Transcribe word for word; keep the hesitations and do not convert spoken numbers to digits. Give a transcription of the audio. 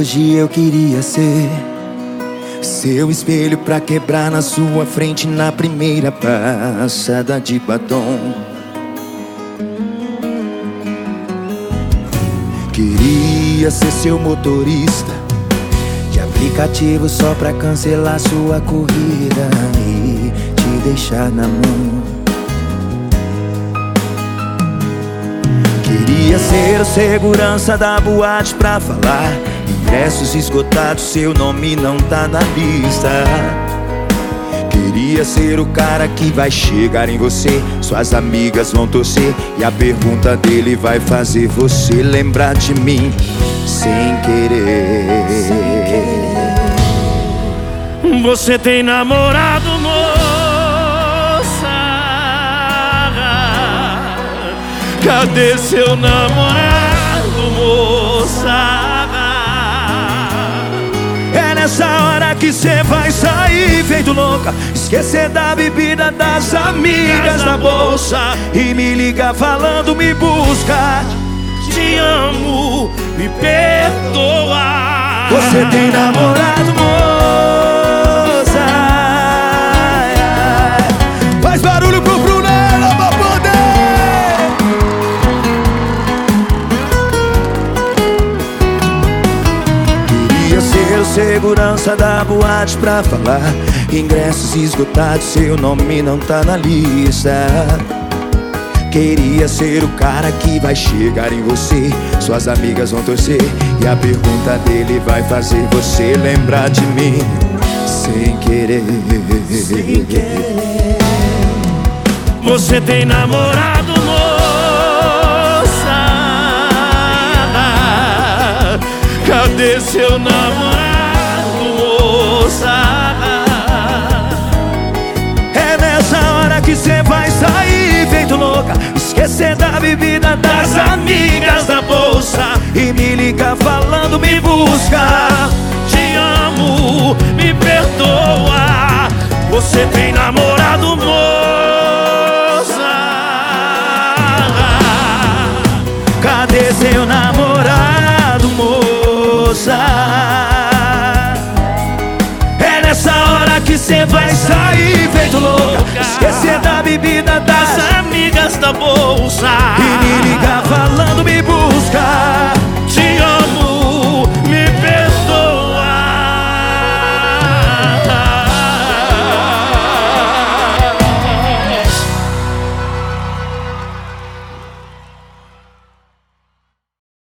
hoje eu queria ser seu espelho pra quebrar na sua frente na primeira passada de batom. Queria ser seu motorista de aplicativo só pra cancelar sua corrida e te deixar na mão. Queria ser o segurança da boate pra falar ingressos esgotados, seu nome não tá na lista. Queria ser o cara que vai chegar em você, suas amigas vão torcer e a pergunta dele vai fazer você lembrar de mim sem querer. Sem querer. Você tem namorado, moça? Cadê seu namorado, moça? É nessa hora que cê vai sair feito louca, esquecer da bebida, das amigas, da bolsa e me ligar falando me busca. Te amo, me perdoa. Você tem namorado, moça? Faz barulho pro Brunella pra poder. Queria ser o segurança da boate pra falar ingressos esgotados, seu nome não tá na lista. Queria ser o cara que vai chegar em você, suas amigas vão torcer e a pergunta dele vai fazer você lembrar de mim sem querer. Sem querer. Você tem namorado, moça? Cadê seu namorado, moça? É nessa hora que cê vai sair feito louca, esquecer da bebida, das amigas, da bolsa e me ligar falando me busca. Te amo, me perdoa. Você tem namorado, moça? Cadê seu namorado, moça? É nessa hora que cê vai sair